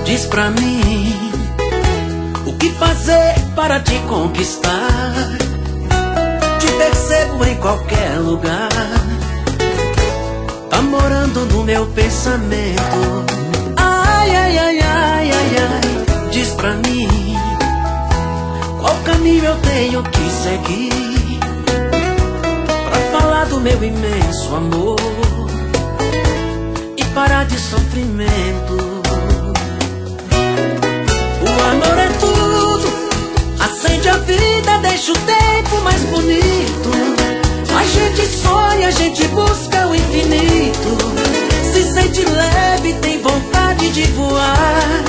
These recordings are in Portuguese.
Diz pra mim, o que fazer para te conquistar? Te percebo em qualquer lugar, tá morando no meu pensamento. Ai, ai, ai, ai, ai, ai. Diz pra mim, qual caminho eu tenho que seguir pra falar do meu imenso amor e parar de sofrimento. O amor é tudo, acende a vida, deixa o tempo mais bonito. A gente sonha, a gente busca o infinito, se sente leve, tem vontade de voar.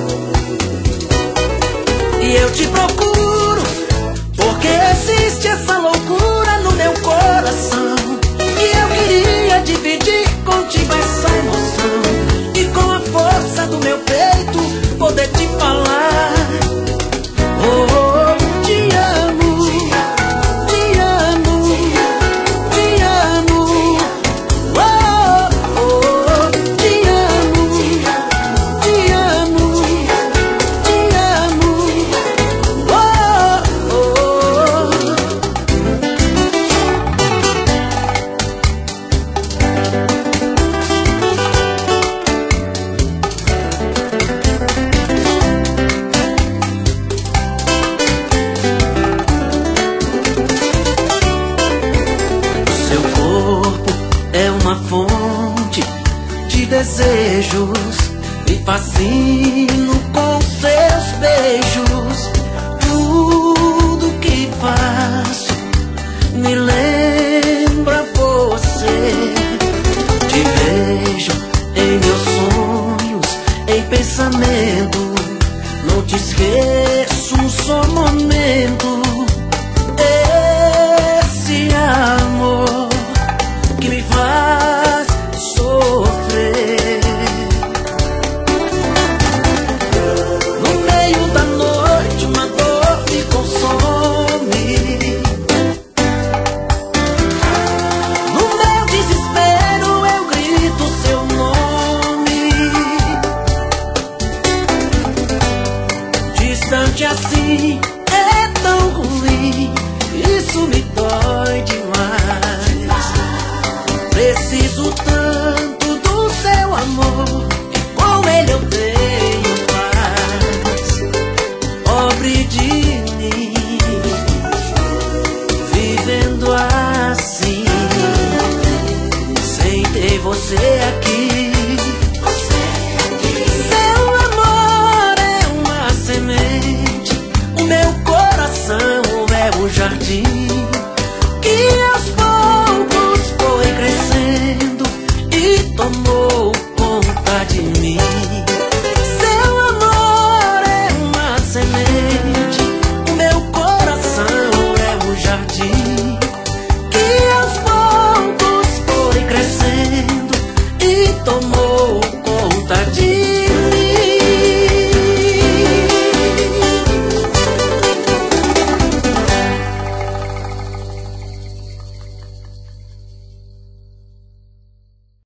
E eu te procuro, porque existe essa loucura no meu coração, e eu queria dividir contigo essa emoção, e com a força do meu peito poder te falar. Oh, oh, te amo, te amo, te amo. Oh, oh, te amo, te amo, te amo. Oh, oh. Seu corpo é uma fonte de desejos, me fascino com seus beijos. Tudo que faço me lembra você. Te vejo em meus sonhos, em pensamento, não te esqueço um só momento. Esse amor que me faz sofrer. No meio da noite uma dor me consome. No meu desespero eu grito seu nome. Distante assim é tão ruim, isso me dói demais. Preciso tanto do seu amor, e com ele eu tenho paz. Pobre de mim, vivendo assim, sem ter você aqui. Seu amor é uma semente, o meu coração é o jardim que aos poucos foi crescendo e tomou conta de mim. Seu amor é uma semente, o meu coração é o jardim que aos poucos foi crescendo e tomou